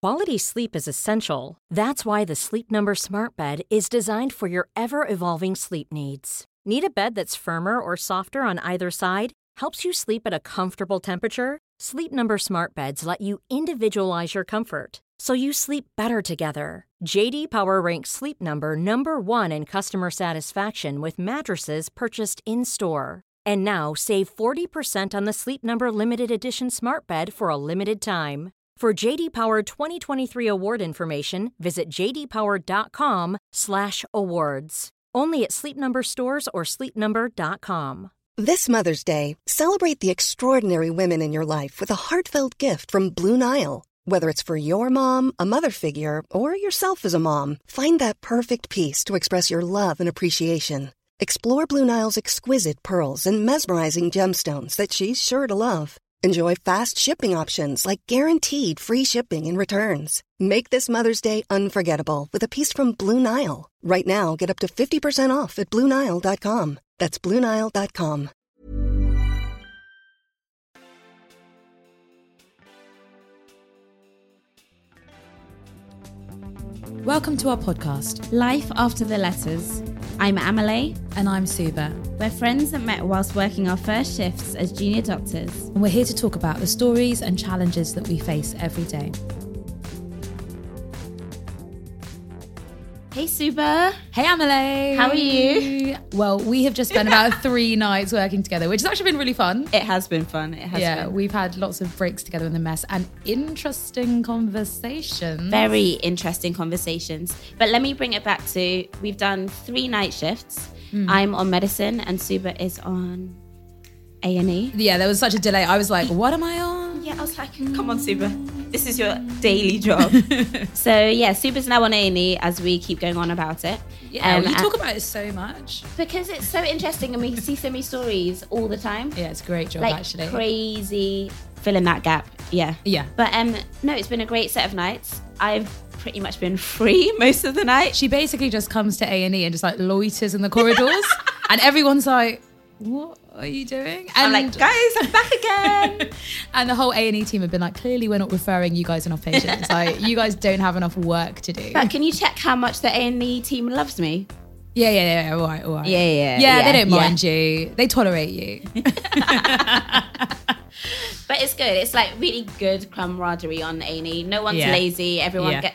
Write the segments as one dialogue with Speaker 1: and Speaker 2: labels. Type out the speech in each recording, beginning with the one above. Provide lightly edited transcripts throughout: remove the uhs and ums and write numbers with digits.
Speaker 1: Quality sleep is essential. That's why the Sleep Number Smart Bed is designed for your ever-evolving sleep needs. Need a bed that's firmer or softer on either side? Helps you sleep at a comfortable temperature? Sleep Number Smart Beds let you individualize your comfort, so you sleep better together. J.D. Power ranks Sleep Number number 1 in customer satisfaction with mattresses purchased in-store. And now, save 40% on the Sleep Number Limited Edition Smart Bed for a limited time. For J.D. Power 2023 award information, visit jdpower.com/awards. Only at Sleep Number stores or sleepnumber.com.
Speaker 2: This Mother's Day, celebrate the extraordinary women in your life with a heartfelt gift from Blue Nile. Whether it's for your mom, a mother figure, or yourself as a mom, find that perfect piece to express your love and appreciation. Explore Blue Nile's exquisite pearls and mesmerizing gemstones that she's sure to love. Enjoy fast shipping options like guaranteed free shipping and returns. Make this Mother's Day unforgettable with a piece from Blue Nile. Right now, get up to 50% off at BlueNile.com. That's BlueNile.com.
Speaker 3: Welcome to our podcast,
Speaker 4: Life After the Letters. I'm Amelie.
Speaker 3: And I'm Suba.
Speaker 4: We're friends that met whilst working our first shifts as junior doctors.
Speaker 3: And we're here to talk about the stories and challenges that we face every day.
Speaker 4: Hey Suba.
Speaker 3: Hey Amelie.
Speaker 4: How are you?
Speaker 3: Well, we have just spent about 3 nights working together, which has actually been really fun.
Speaker 4: It has been fun.
Speaker 3: We've had lots of breaks together in the mess and interesting conversations.
Speaker 4: Very interesting conversations. But let me bring it back to, we've done 3 night shifts. I'm on medicine and Suba is on A&E.
Speaker 3: Yeah, there was such a delay. I was like, what am I on?
Speaker 4: Yeah, I was like, come on Suba. This is your daily job. So yeah, Suba's now on A&E as we keep going on about it.
Speaker 3: Yeah, you talk about it so much.
Speaker 4: Because it's so interesting and we see so many stories all the time.
Speaker 3: Yeah, it's a great job
Speaker 4: like,
Speaker 3: actually.
Speaker 4: Crazy, filling that gap. Yeah.
Speaker 3: But
Speaker 4: no, it's been a great set of nights. I've pretty much been free most of the night.
Speaker 3: She basically just comes to A&E and just like loiters in the corridors and everyone's like, what are you doing? And
Speaker 4: I'm like, guys, I'm back again.
Speaker 3: And the whole A&E team have been like, clearly we're not referring you guys enough patients. Like, you guys don't have enough work to do.
Speaker 4: But can you check how much the A&E team loves me?
Speaker 3: Yeah. All right.
Speaker 4: Yeah,
Speaker 3: they don't mind you. They tolerate you.
Speaker 4: But it's good. It's like really good camaraderie on A&E. No one's lazy. Everyone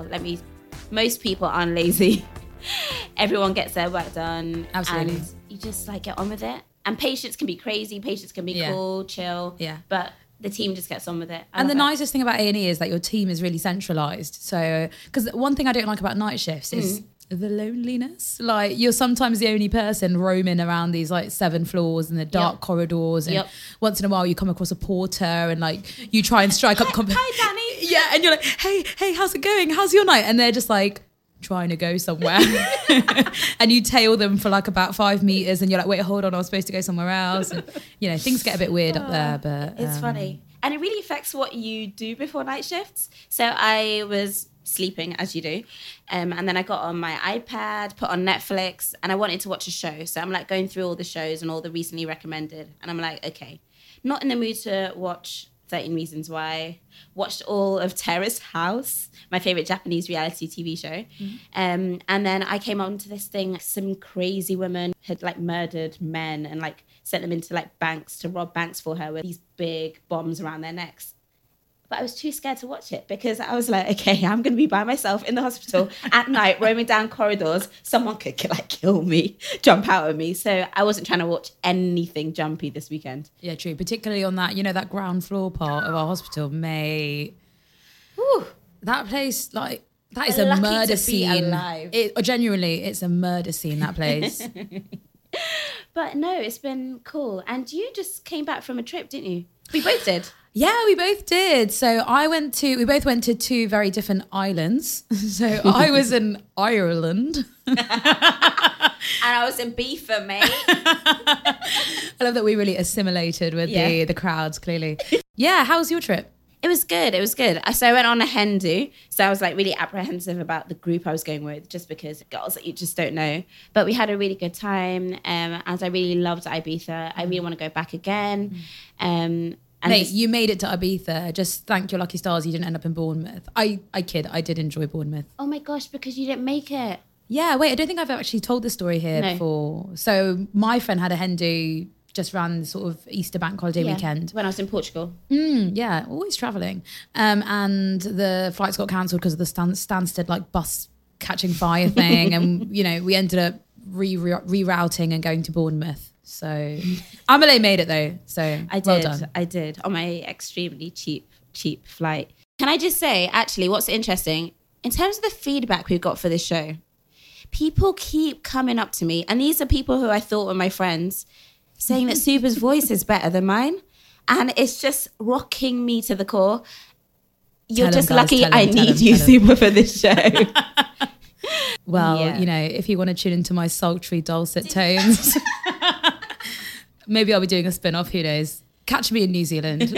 Speaker 4: most people aren't lazy. Everyone gets their work done.
Speaker 3: Absolutely.
Speaker 4: And you just like get on with it. And patients can be crazy. Patients can be cool, chill.
Speaker 3: Yeah.
Speaker 4: But the team just gets on with it.
Speaker 3: And the nicest thing about A&E is that your team is really centralised. So, because one thing I don't like about night shifts is the loneliness. Like, you're sometimes the only person roaming around these like 7 floors in the dark corridors, and once in a while you come across a porter and like you try and strike up
Speaker 4: Hi Danny.
Speaker 3: Yeah, and you're like, hey, how's it going? How's your night? And they're just like trying to go somewhere. And you tail them for like about 5 meters and you're like, wait, hold on, I was supposed to go somewhere else. And, things get a bit weird up there, but
Speaker 4: it's funny. And it really affects what you do before night shifts. So I was sleeping, as you do, and then I got on my iPad, put on Netflix, and I wanted to watch a show. So I'm like going through all the shows and all the recently recommended, and I'm like, okay, not in the mood to watch 13 Reasons Why. Watched all of Terrace House, my favorite Japanese reality TV show. And then I came on to this thing, some crazy woman had like murdered men and like sent them into like banks to rob banks for her with these big bombs around their necks. But I was too scared to watch it because I was like, okay, I'm going to be by myself in the hospital at night, roaming down corridors. Someone could like kill me, jump out at me. So I wasn't trying to watch anything jumpy this weekend.
Speaker 3: Yeah, true. Particularly on that, that ground floor part of our hospital, mate.
Speaker 4: Whew.
Speaker 3: That place, like, that is a murder scene. Genuinely, it's a murder scene, that place.
Speaker 4: But no, it's been cool. And you just came back from a trip, didn't you? We both did.
Speaker 3: Yeah, we both did. So we both went to 2 very different islands. So I was in Ireland.
Speaker 4: And I was in Beaver, mate.
Speaker 3: I love that we really assimilated with the crowds, clearly. Yeah, how was your trip?
Speaker 4: It was good. So I went on a hen do. So I was like really apprehensive about the group I was going with, just because girls that you just don't know. But we had a really good time. As I really loved Ibiza. I really want to go back again. And
Speaker 3: Mate, you made it to Ibiza. Just thank your lucky stars you didn't end up in Bournemouth. I kid. I did enjoy Bournemouth.
Speaker 4: oh my gosh, because you didn't make it.
Speaker 3: Yeah, wait, I don't think I've actually told this story here
Speaker 4: No.
Speaker 3: before. So my friend had a hen do just around sort of Easter bank holiday weekend.
Speaker 4: When I was in Portugal.
Speaker 3: Yeah, always travelling. And the flights got cancelled because of the Stansted like bus catching fire thing. And, you know, we ended up rerouting and going to Bournemouth. So Amelie made it though. So well done.
Speaker 4: I did on my extremely cheap flight. Can I just say, actually, what's interesting, in terms of the feedback we've got for this show, people keep coming up to me, and these are people who I thought were my friends, saying that Suba's voice is better than mine. And it's just rocking me to the core. You're
Speaker 3: Tell 'em,
Speaker 4: just
Speaker 3: guys,
Speaker 4: lucky
Speaker 3: tell 'em,
Speaker 4: I
Speaker 3: tell
Speaker 4: need
Speaker 3: 'em,
Speaker 4: you,
Speaker 3: tell 'em.
Speaker 4: Suba, for this show.
Speaker 3: Well,
Speaker 4: Yeah.
Speaker 3: you know, if you want to tune into my sultry dulcet tones, maybe I'll be doing a spin-off, who knows. Catch me in New Zealand.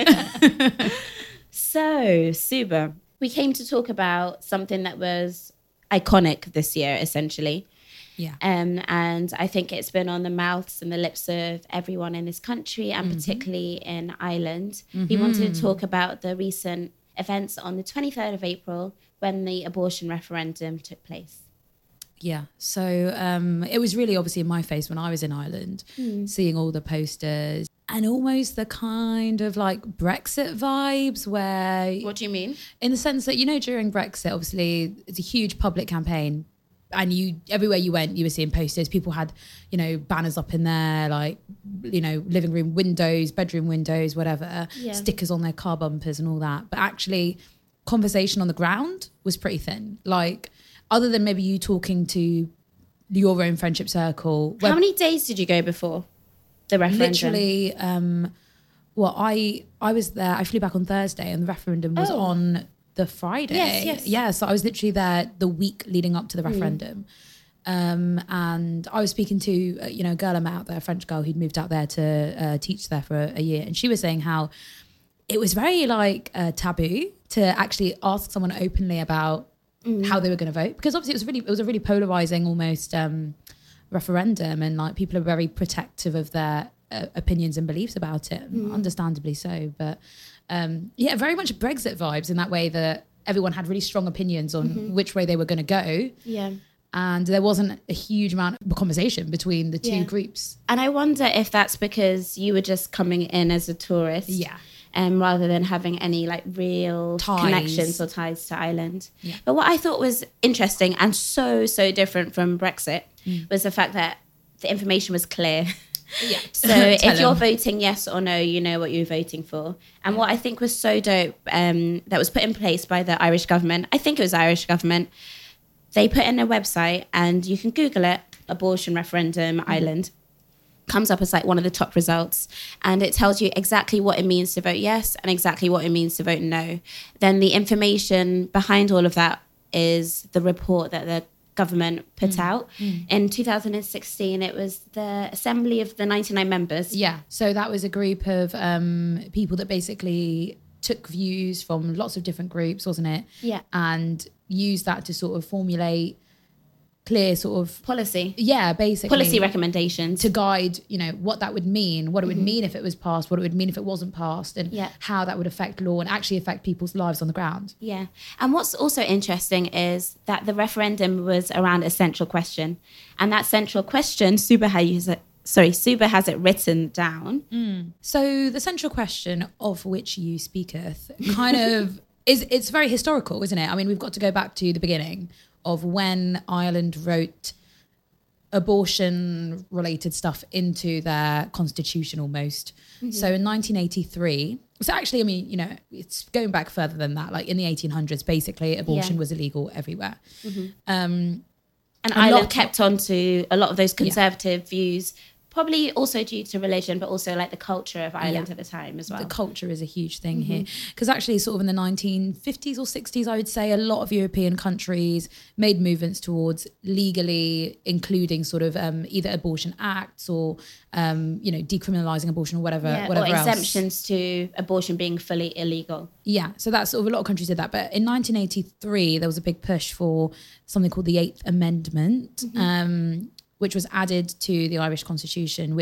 Speaker 4: So, Suba, we came to talk about something that was iconic this year, essentially.
Speaker 3: Yeah.
Speaker 4: And I think it's been on the mouths and the lips of everyone in this country, and particularly in Ireland. We wanted to talk about the recent events on the 23rd of April when the abortion referendum took place.
Speaker 3: Yeah. So it was really obviously in my face when I was in Ireland, seeing all the posters and almost the kind of like Brexit vibes where,
Speaker 4: What do you mean?
Speaker 3: in the sense that, you know, during Brexit, obviously it's a huge public campaign. And you, everywhere you went, you were seeing posters. People had, you know, banners up in there, like, you know, living room windows, bedroom windows, whatever, stickers on their car bumpers and all that. But actually, conversation on the ground was pretty thin. Like, other than maybe you talking to your own friendship circle.
Speaker 4: How many days did you go before the referendum?
Speaker 3: Literally, well, I was there. I flew back on Thursday, and the referendum was on the Friday.
Speaker 4: Yes.
Speaker 3: Yeah, so I was literally there the week leading up to the referendum. And I was speaking to, you know, a girl I met out there, a French girl who'd moved out there to teach there for a year. And she was saying how it was very like taboo to actually ask someone openly about how they were going to vote. Because obviously it was a really polarizing almost referendum, and like people are very protective of their opinions and beliefs about it, understandably so. But yeah, very much Brexit vibes in that way that everyone had really strong opinions on which way they were going to go.
Speaker 4: Yeah.
Speaker 3: And there wasn't a huge amount of conversation between the two groups.
Speaker 4: And I wonder if that's because you were just coming in as a tourist.
Speaker 3: Yeah.
Speaker 4: Rather than having any like real
Speaker 3: Ties.
Speaker 4: connections or ties to Ireland.
Speaker 3: Yeah.
Speaker 4: But what I thought was interesting and so different from Brexit was the fact that the information was clear.
Speaker 3: Yeah.
Speaker 4: So
Speaker 3: Tell
Speaker 4: if you're
Speaker 3: 'em.
Speaker 4: voting yes or no, you know what you're voting for. And what I think was so dope that was put in place by the Irish government, I think it was Irish government, they put in a website, and you can Google it, abortion referendum Ireland. Comes up as like one of the top results, and it tells you exactly what it means to vote yes and exactly what it means to vote no. Then the information behind all of that is the report that the government put out. In 2016, it was the Assembly of the 99 members.
Speaker 3: Yeah. So that was a group of people that basically took views from lots of different groups, wasn't it?
Speaker 4: Yeah.
Speaker 3: And used that to sort of formulate clear sort of
Speaker 4: Policy.
Speaker 3: yeah, basically
Speaker 4: Policy recommendations.
Speaker 3: to guide, you know, what that would mean, what it would mean if it was passed, what it would mean if it wasn't passed, and how that would affect law and actually affect people's lives on the ground.
Speaker 4: Yeah. And what's also interesting is that the referendum was around a central question. And that central question, Suba has it written down.
Speaker 3: So the central question of which you speaketh kind of it's very historical, isn't it? I mean, we've got to go back to the beginning of when Ireland wrote abortion related stuff into their constitution almost. So in 1983, so actually, I mean, you know, it's going back further than that, like in the 1800s, basically abortion was illegal everywhere.
Speaker 4: And Ireland kept on to a lot of those conservative views, probably also due to religion, but also like the culture of Ireland at the time as well.
Speaker 3: The culture is a huge thing here. Because actually sort of in the 1950s or 60s, I would say a lot of European countries made movements towards legally including sort of either abortion acts or, you know, decriminalising abortion or whatever
Speaker 4: or
Speaker 3: else.
Speaker 4: exemptions to abortion being fully illegal.
Speaker 3: Yeah, so that's sort of a lot of countries did that. But in 1983, there was a big push for something called the Eighth Amendment, which was added to the Irish Constitution, which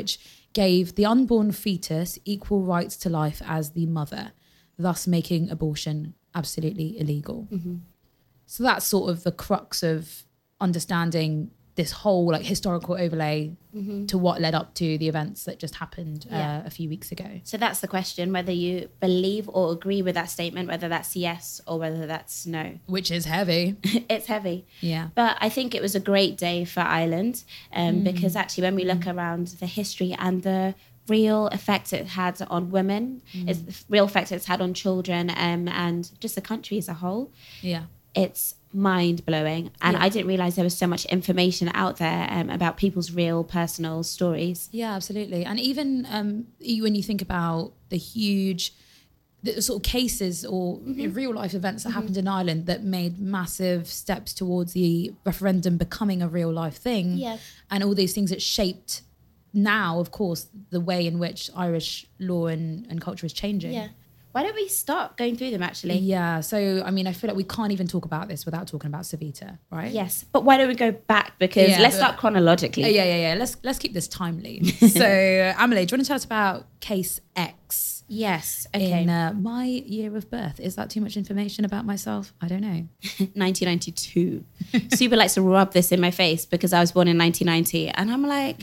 Speaker 3: gave the unborn fetus equal rights to life as the mother, thus making abortion absolutely illegal. So that's sort of the crux of understanding this whole like historical overlay to what led up to the events that just happened a few weeks ago.
Speaker 4: So that's the question, whether you believe or agree with that statement, whether that's yes or whether that's no.
Speaker 3: Which is heavy.
Speaker 4: It's heavy.
Speaker 3: Yeah.
Speaker 4: But I think it was a great day for Ireland because actually when we look around the history and the real effect it had on women, it's the real effect it's had on children and just the country as a whole.
Speaker 3: Yeah.
Speaker 4: It's mind-blowing. And I didn't realise there was so much information out there about people's real personal stories.
Speaker 3: Yeah, absolutely. And even when you think about the huge the sort of cases or real life events that happened in Ireland that made massive steps towards the referendum becoming a real life thing, and all these things that shaped now, of course, the way in which Irish law and culture is changing.
Speaker 4: Yeah. Why don't we start going through them, actually?
Speaker 3: Yeah. So, I mean, I feel like we can't even talk about this without talking about Savita, right?
Speaker 4: Yes. But why don't we go back? Because let's start chronologically.
Speaker 3: Yeah. Let's keep this timely. So, Amelie, do you want to tell us about Case X?
Speaker 4: Yes. Okay.
Speaker 3: In my year of birth. Is that too much information about myself? I don't know.
Speaker 4: 1992. Super likes to rub this in my face because I was born in 1990. And I'm like,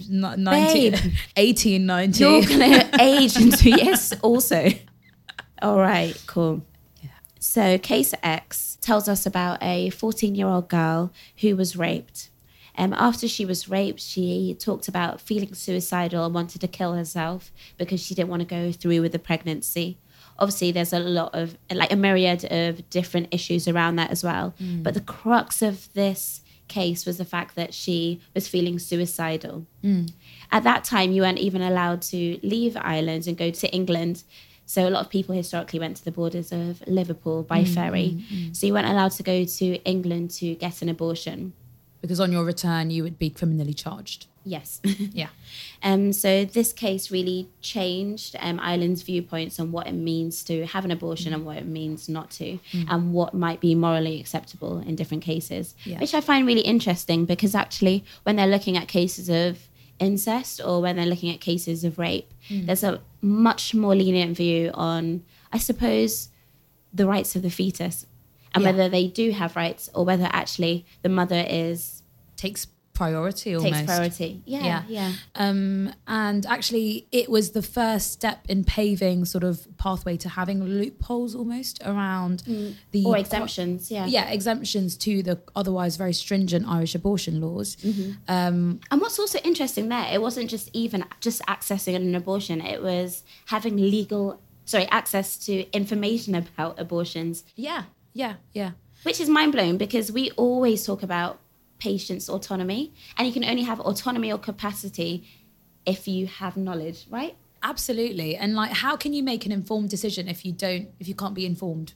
Speaker 3: 1890.
Speaker 4: You're going to age in 2 years also. All right, cool. Yeah. So Case X tells us about a 14-year-old girl who was raped. After she was raped, she talked about feeling suicidal and wanted to kill herself because she didn't want to go through with the pregnancy. Obviously, there's a lot of, like a myriad of different issues around that as well. But the crux of this case was the fact that she was feeling suicidal. At that time, you weren't even allowed to leave Ireland and go to England. So a lot of people historically went to the borders of Liverpool by ferry. So you weren't allowed to go to England to get an abortion.
Speaker 3: Because on your return, you would be criminally charged.
Speaker 4: Yes.
Speaker 3: Yeah.
Speaker 4: So this case really changed Ireland's viewpoints on what it means to have an abortion and what it means not to, and what might be morally acceptable in different cases, which I find really interesting because actually when they're looking at cases of incest or when they're looking at cases of rape, there's a much more lenient view on, I suppose, the rights of the fetus and whether they do have rights or whether actually the mother
Speaker 3: takes priority almost.
Speaker 4: Takes priority. Yeah.
Speaker 3: And actually it was the first step in paving sort of pathway to having loopholes almost around the...
Speaker 4: Or exemptions,
Speaker 3: Yeah, exemptions to the otherwise very stringent Irish abortion laws.
Speaker 4: And what's also interesting there, it wasn't just accessing an abortion, it was having access to information about abortions.
Speaker 3: Yeah.
Speaker 4: Which is mind-blowing because we always talk about patient's autonomy, and you can only have autonomy or capacity if you have knowledge, right?
Speaker 3: Absolutely. And like, how can you make an informed decision if you can't be informed?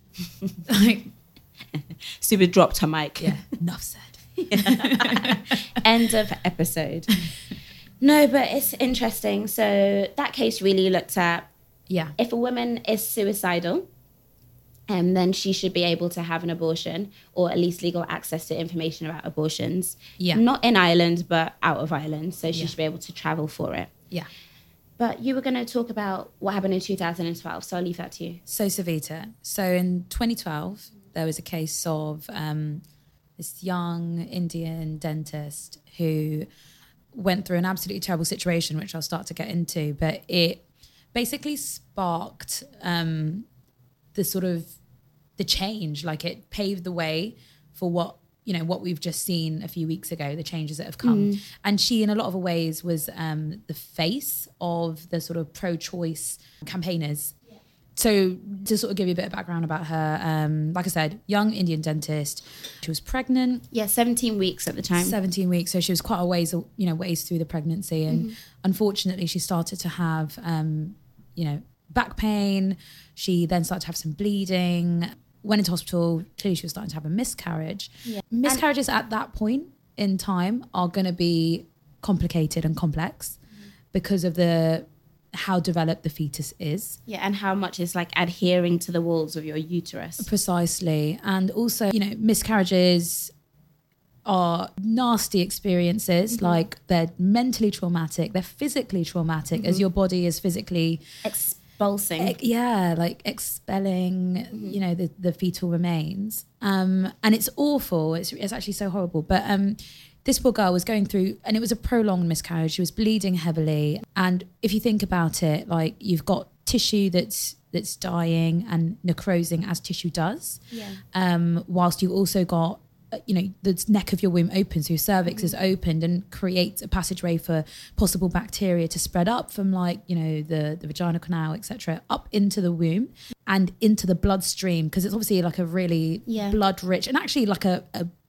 Speaker 4: Super dropped her mic.
Speaker 3: Yeah, enough said.
Speaker 4: End of episode. No, but it's interesting. So that case really looked at if a woman is suicidal, then she should be able to have an abortion or at least legal access to information about abortions. Yeah. Not in Ireland, but out of Ireland. So she should be able to travel for it.
Speaker 3: Yeah.
Speaker 4: But you were going to talk about what happened in 2012, so I'll leave that to you.
Speaker 3: So, Savita, so in 2012, there was a case of this young Indian dentist who went through an absolutely terrible situation, which I'll start to get into, but it basically sparked the change, like it paved the way for what we've just seen a few weeks ago, the changes that have come. And she, in a lot of ways, was the face of the sort of pro-choice campaigners. Yeah. So to sort of give you a bit of background about her, like I said, young Indian dentist. She was pregnant.
Speaker 4: Yeah, 17 weeks at the time.
Speaker 3: 17 weeks. So she was quite a ways through the pregnancy. And unfortunately, she started to have, back pain. She then started to have some bleeding. Went into hospital. Clearly, she was starting to have a miscarriage. Yeah. Miscarriages at that point in time are going to be complicated and complex because of how developed the fetus is.
Speaker 4: Yeah, and how much it's like adhering to the walls of your uterus.
Speaker 3: Precisely. And also, miscarriages are nasty experiences. Like they're mentally traumatic, they're physically traumatic as your body is physically
Speaker 4: expulsing.
Speaker 3: Like expelling, you know, the fetal remains. And it's awful. It's actually so horrible. But this poor girl was going through, and it was a prolonged miscarriage. She was bleeding heavily. And if you think about it, like you've got tissue that's dying and necrosing as tissue does. Whilst you've also got, you know, the neck of your womb open, so your cervix is opened and creates a passageway for possible bacteria to spread up from, like, you know, the vaginal canal, etc., up into the womb and into the bloodstream, because it's obviously like a really blood rich and actually like a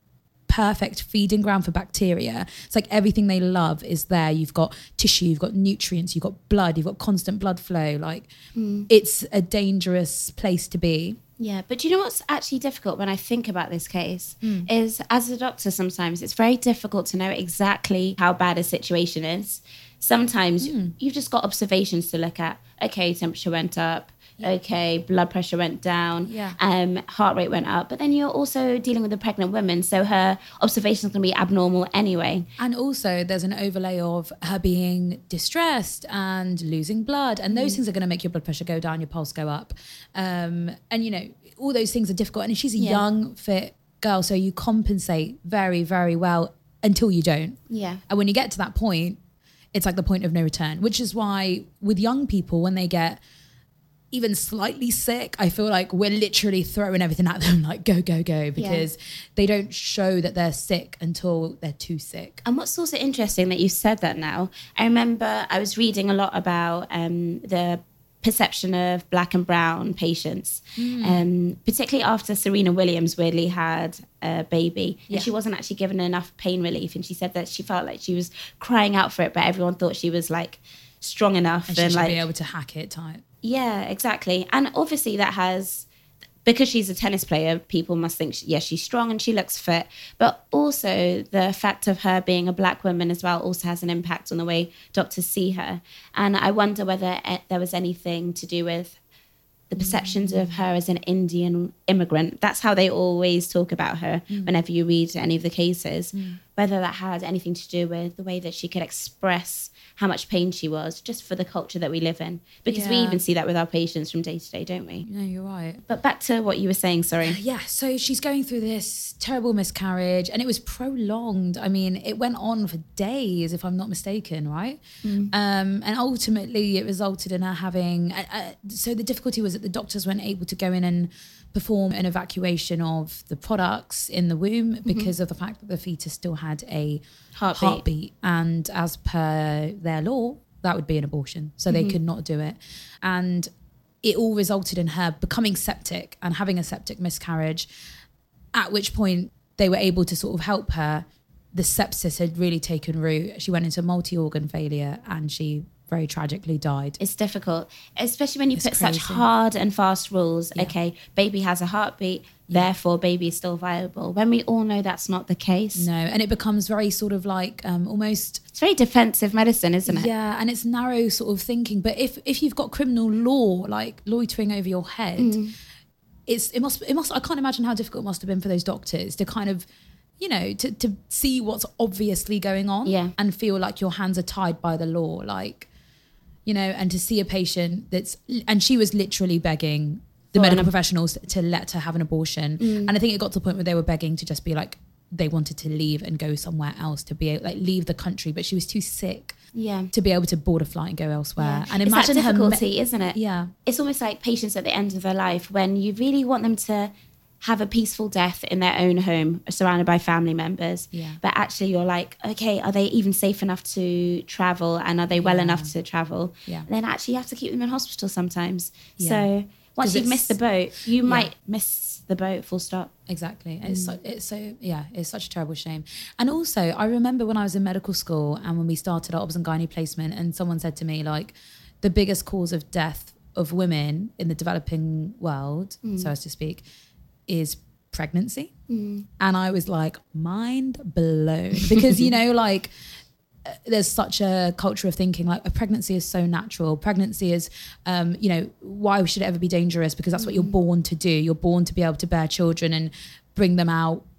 Speaker 3: perfect feeding ground for bacteria. It's like everything they love is there. You've got tissue, you've got nutrients, you've got blood, you've got constant blood flow. Like it's a dangerous place to be.
Speaker 4: Yeah, but do you know what's actually difficult when I think about this case is, as a doctor, sometimes it's very difficult to know exactly how bad a situation is. Sometimes you've just got observations to look at. Okay, temperature went up. Okay, blood pressure went down. Heart rate went up. But then you're also dealing with a pregnant woman, so her observations can be abnormal anyway.
Speaker 3: And also there's an overlay of her being distressed and losing blood, and those things are going to make your blood pressure go down, your pulse go up. And, you know, all those things are difficult. And she's a young, fit girl, so you compensate very, very well until you don't. And when you get to that point, it's like the point of no return, which is why with young people, when they get even slightly sick, I feel like we're literally throwing everything at them, like go, go, go, because they don't show that they're sick until they're too sick.
Speaker 4: And what's also interesting that you said that now, I remember I was reading a lot about the perception of black and brown patients, particularly after Serena Williams weirdly had a baby and she wasn't actually given enough pain relief. And she said that she felt like she was crying out for it, but everyone thought she was like strong enough
Speaker 3: and she should
Speaker 4: like
Speaker 3: be able to hack it type.
Speaker 4: Yeah, exactly. And obviously that has, because she's a tennis player, people must think, she's strong and she looks fit. But also the fact of her being a black woman as well also has an impact on the way doctors see her. And I wonder whether there was anything to do with the perceptions of her as an Indian immigrant. That's how they always talk about her whenever you read any of the cases. Whether that had anything to do with the way that she could express how much pain she was, just for the culture that we live in. Because we even see that with our patients from day to day, don't we?
Speaker 3: No, you're right.
Speaker 4: But back to what you were saying, sorry.
Speaker 3: Yeah, so she's going through this terrible miscarriage and it was prolonged. I mean, it went on for days, if I'm not mistaken, right? And ultimately it resulted in her having... so the difficulty was that the doctors weren't able to go in and perform an evacuation of the products in the womb because of the fact that the fetus still had a heartbeat. And as per their law, that would be an abortion. So they could not do it. And it all resulted in her becoming septic and having a septic miscarriage, at which point they were able to sort of help her. The sepsis had really taken root. She went into multi-organ failure and she very tragically died.
Speaker 4: It's difficult, especially when you put such hard and fast rules. Okay, baby has a heartbeat, therefore baby is still viable, when we all know that's not the case.
Speaker 3: No, and it becomes very sort of like almost...
Speaker 4: It's very defensive medicine, isn't it?
Speaker 3: Yeah, and it's narrow sort of thinking. But if you've got criminal law like loitering over your head, it must. I can't imagine how difficult it must have been for those doctors to kind of, you know, to see what's obviously going on and feel like your hands are tied by the law, like, you know, and to see a patient and she was literally begging the medical professionals to let her have an abortion. And I think it got to the point where they were begging to just be like, they wanted to leave and go somewhere else, to be able, like, leave the country, but she was too sick to be able to board a flight and go elsewhere. And imagine
Speaker 4: that difficulty, isn't it?
Speaker 3: Yeah.
Speaker 4: It's almost like patients at the end of their life, when you really want them to have a peaceful death in their own home, surrounded by family members. But actually you're like, okay, are they even safe enough to travel? And are they well enough to travel? And then actually you have to keep them in hospital sometimes. So once you've missed the boat, you might miss the boat, full stop.
Speaker 3: Exactly. It's such a terrible shame. And also I remember when I was in medical school and when we started our obs and gynae placement, and someone said to me, like, the biggest cause of death of women in the developing world, so as to speak, is pregnancy. And I was like, mind blown, because, you know, like there's such a culture of thinking like a pregnancy is so natural. Pregnancy is, you know, why should it ever be dangerous? Because that's what you're born to do. You're born to be able to bear children and bring them out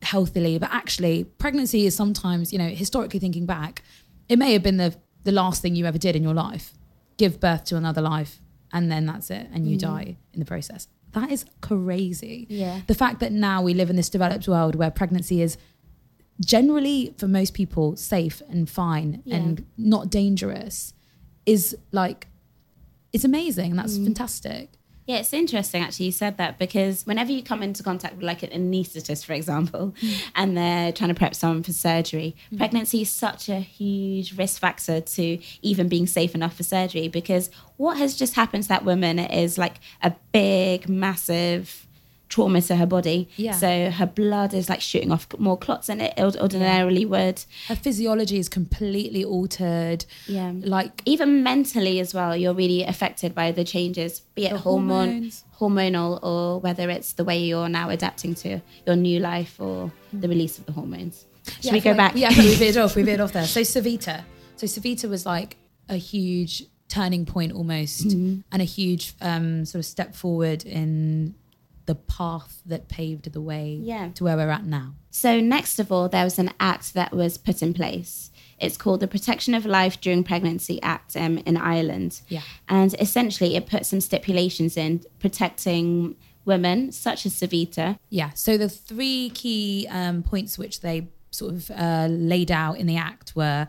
Speaker 3: healthily. But actually, pregnancy is sometimes, historically thinking back, it may have been the last thing you ever did in your life. Give birth to another life, and then that's it, and you die in the process. That is crazy.
Speaker 4: Yeah.
Speaker 3: The fact that now we live in this developed world where pregnancy is generally, for most people, safe and fine and not dangerous is like, it's amazing, and that's fantastic.
Speaker 4: Yeah, it's interesting actually you said that, because whenever you come into contact with like an anaesthetist, for example, and they're trying to prep someone for surgery, pregnancy is such a huge risk factor to even being safe enough for surgery, because what has just happened to that woman is like a big, massive trauma to her body.
Speaker 3: Yeah.
Speaker 4: So her blood is like shooting off more clots than it ordinarily would. Her
Speaker 3: physiology is completely altered.
Speaker 4: Yeah.
Speaker 3: Like
Speaker 4: even mentally as well, you're really affected by the changes, be it hormonal, or whether it's the way you're now adapting to your new life or the release of the hormones. Should we go back?
Speaker 3: Yeah, we veered off there. So Savita was like a huge turning point almost, and a huge sort of step forward in the path that paved the way to where we're at now.
Speaker 4: So next of all, there was an act that was put in place. It's called the Protection of Life During Pregnancy Act in Ireland.
Speaker 3: Yeah.
Speaker 4: And essentially it put some stipulations in protecting women such as Savita.
Speaker 3: Yeah, so the three key points which they sort of laid out in the act were,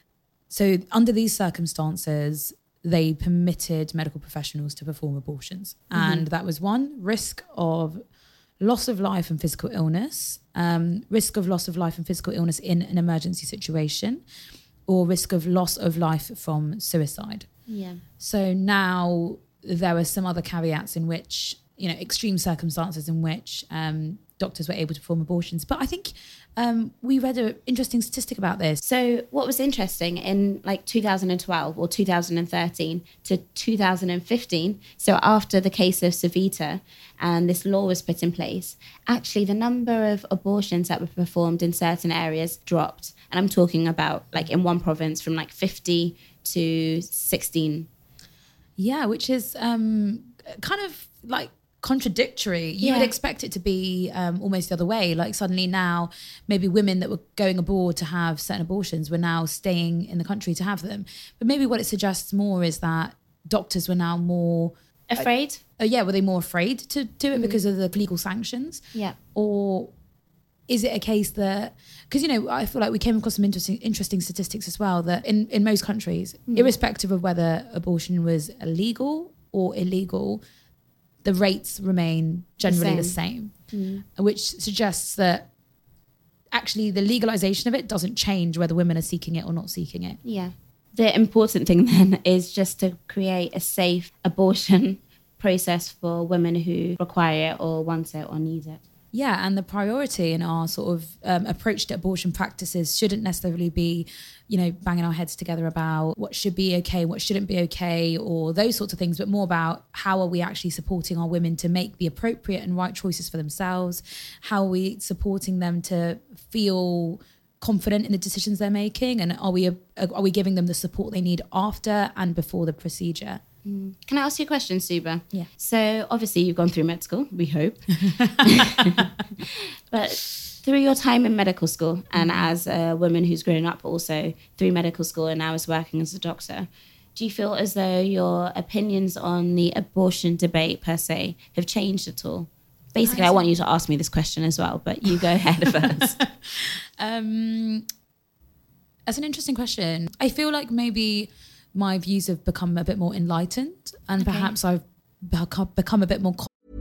Speaker 3: so under these circumstances, they permitted medical professionals to perform abortions. And that was one, risk of loss of life and physical illness, risk of loss of life and physical illness in an emergency situation, or risk of loss of life from suicide.
Speaker 4: Yeah.
Speaker 3: So now there were some other caveats in which, extreme circumstances in which doctors were able to perform abortions. But I think we read an interesting statistic about this.
Speaker 4: So what was interesting in like 2012 or 2013 to 2015, so after the case of Savita and this law was put in place, actually the number of abortions that were performed in certain areas dropped. And I'm talking about like in one province from like 50 to 16.
Speaker 3: Yeah, which is kind of like contradictory. You would expect it to be almost the other way. Like suddenly now, maybe women that were going abroad to have certain abortions were now staying in the country to have them. But maybe what it suggests more is that doctors were now more
Speaker 4: afraid.
Speaker 3: Were they more afraid to do it because of the legal sanctions?
Speaker 4: Yeah.
Speaker 3: Or is it a case that, because, I feel like we came across some interesting statistics as well, that in most countries, irrespective of whether abortion was illegal or illegal, the rates remain generally the same. Which suggests that actually the legalization of it doesn't change whether women are seeking it or not seeking it.
Speaker 4: Yeah. The important thing then is just to create a safe abortion process for women who require it or want it or need it.
Speaker 3: Yeah, and the priority in our sort of approach to abortion practices shouldn't necessarily be, banging our heads together about what should be okay, what shouldn't be okay, or those sorts of things, but more about how are we actually supporting our women to make the appropriate and right choices for themselves? How are we supporting them to feel confident in the decisions they're making? And are we giving them the support they need after and before the procedure?
Speaker 4: Can I ask you a question, Suba?
Speaker 3: Yeah.
Speaker 4: So obviously you've gone through med school, we hope. But through your time in medical school and as a woman who's grown up also through medical school and now is working as a doctor, do you feel as though your opinions on the abortion debate per se have changed at all? Basically, I want you to ask me this question as well, but you go ahead first.
Speaker 3: That's an interesting question. I feel like maybe my views have become a bit more enlightened and perhaps I've become a bit more...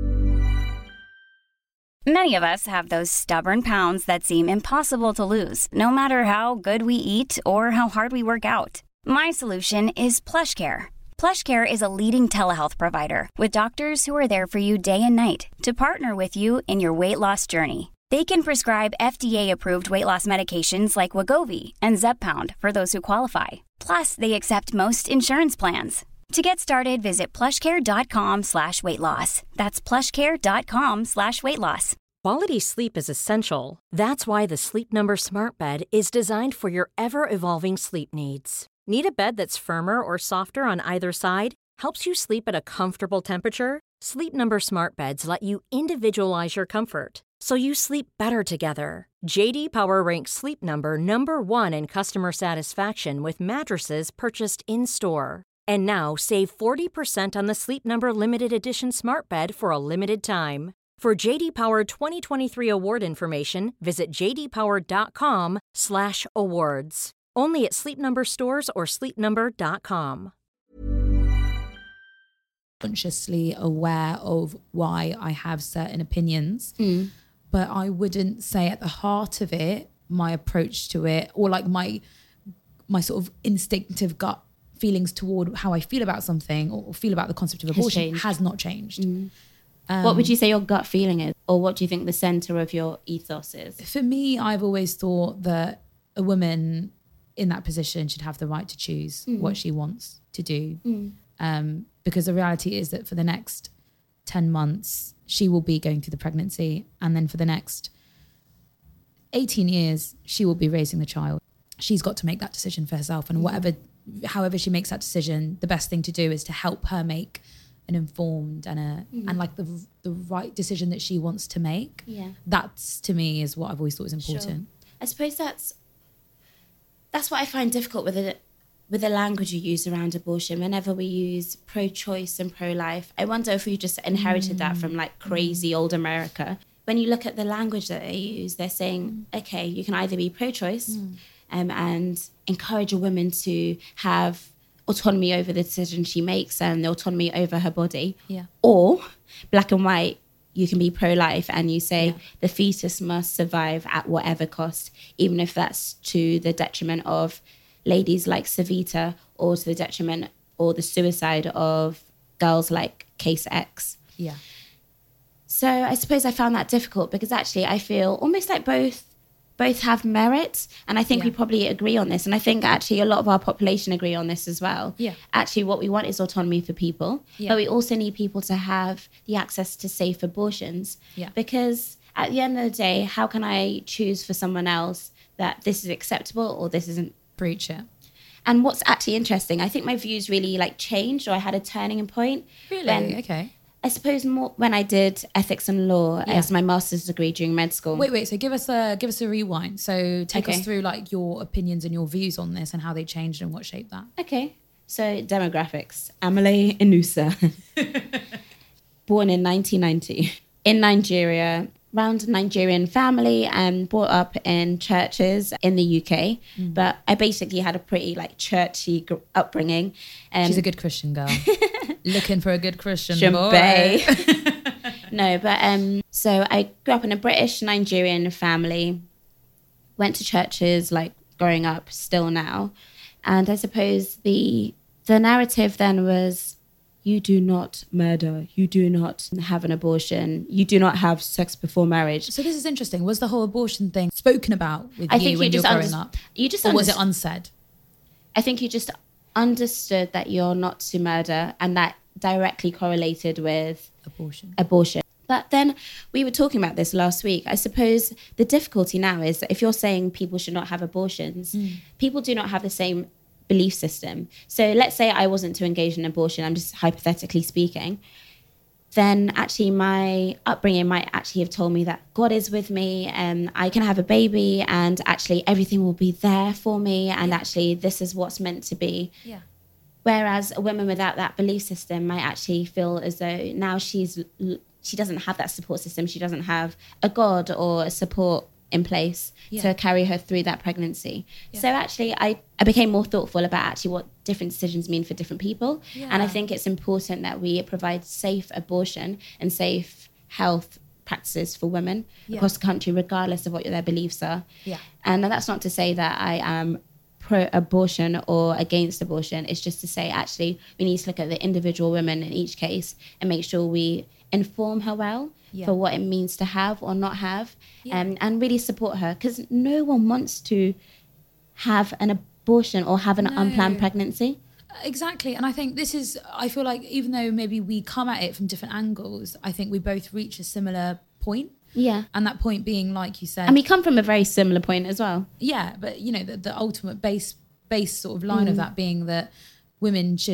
Speaker 5: Many of us have those stubborn pounds that seem impossible to lose, no matter how good we eat or how hard we work out. My solution is PlushCare. PlushCare is a leading telehealth provider with doctors who are there for you day and night to partner with you in your weight loss journey. They can prescribe FDA-approved weight loss medications like Wegovy and Zepbound for those who qualify. Plus, they accept most insurance plans. To get started, visit plushcare.com/weightloss. That's plushcare.com/weightloss.
Speaker 1: Quality sleep is essential. That's why the Sleep Number Smart Bed is designed for your ever-evolving sleep needs. Need a bed that's firmer or softer on either side? Helps you sleep at a comfortable temperature? Sleep Number Smart Beds let you individualize your comfort so you sleep better together. JD Power ranks Sleep Number number 1 in customer satisfaction with mattresses purchased in-store. And now save 40% on the Sleep Number limited edition smart bed for a limited time. For JD Power 2023 award information, visit jdpower.com/awards. Only at Sleep Number stores or sleepnumber.com.
Speaker 3: Consciously aware of why I have certain opinions, but I wouldn't say at the heart of it, my approach to it, or like my sort of instinctive gut feelings toward how I feel about something or feel about the concept of abortion has not changed.
Speaker 4: What would you say your gut feeling is? Or what do you think the center of your ethos is?
Speaker 3: For me, I've always thought that a woman in that position should have the right to choose what she wants to do. Because the reality is that for the next 10 months, she will be going through the pregnancy. And then for the next 18 years, she will be raising the child. She's got to make that decision for herself. And however she makes that decision, the best thing to do is to help her make an informed and like the right decision that she wants to make.
Speaker 4: Yeah.
Speaker 3: That's, to me, is what I've always thought was important.
Speaker 4: Sure. I suppose that's what I find difficult with the language you use around abortion. Whenever we use pro-choice and pro-life, I wonder if we just inherited that from like crazy old America. When you look at the language that they use, they're saying, okay, you can either be pro-choice and encourage a woman to have autonomy over the decision she makes and the autonomy over her body, or black and white, you can be pro-life and you say the fetus must survive at whatever cost, even if that's to the detriment of ladies like Savita or to the detriment or the suicide of girls like Case X.
Speaker 3: Yeah.
Speaker 4: So I suppose I found that difficult because actually I feel almost like both have merit, and I think we probably agree on this, and I think actually a lot of our population agree on this as well. Actually what we want is autonomy for people, but we also need people to have the access to safe abortions, because at the end of the day, how can I choose for someone else that this is acceptable or this isn't?
Speaker 3: Preach it.
Speaker 4: And what's actually interesting, I think my views really like changed, or I had a turning point.
Speaker 3: Really? Okay.
Speaker 4: I suppose more when I did ethics and law as my master's degree during med school.
Speaker 3: Wait. So give us a rewind. So take us through like your opinions and your views on this and how they changed and what shaped that.
Speaker 4: Okay. So demographics. Amale Inusa. Born in 1990 in Nigeria, around a Nigerian family, and brought up in churches in the UK. But I basically had a pretty like churchy upbringing.
Speaker 3: She's a good Christian girl. Looking for a good Christian boy.
Speaker 4: No, but so I grew up in a British Nigerian family, went to churches like growing up, still now. And I suppose the narrative then was, you do not murder, you do not have an abortion, you do not have sex before marriage.
Speaker 3: So this is interesting. Was the whole abortion thing spoken about with you when you were growing up? Or was it unsaid?
Speaker 4: I think you just understood that you're not to murder, and that directly correlated with abortion. But then we were talking about this last week. I suppose the difficulty now is that if you're saying people should not have abortions, people do not have the same belief system. So let's say I wasn't to engage in abortion, I'm just hypothetically speaking, then actually my upbringing might actually have told me that God is with me and I can have a baby and actually everything will be there for me and actually this is what's meant to be.
Speaker 3: Yeah.
Speaker 4: Whereas a woman without that belief system might actually feel as though now she doesn't have that support system. She doesn't have a God or a support in place to carry her through that pregnancy. So actually I became more thoughtful about actually what different decisions mean for different people. And I think it's important that we provide safe abortion and safe health practices for women across the country, regardless of what their beliefs are. And that's not to say that I am pro-abortion or against abortion. It's just to say actually we need to look at the individual women in each case and make sure we inform her well for what it means to have or not have, and really support her, because no one wants to have an abortion or have an unplanned pregnancy.
Speaker 3: Exactly. And I think I feel like even though maybe we come at it from different angles, I think we both reach a similar point.
Speaker 4: Yeah.
Speaker 3: And that point being, like you said,
Speaker 4: and we come from a very similar point as well.
Speaker 3: Yeah, but you know, the ultimate base sort of line of that being that women should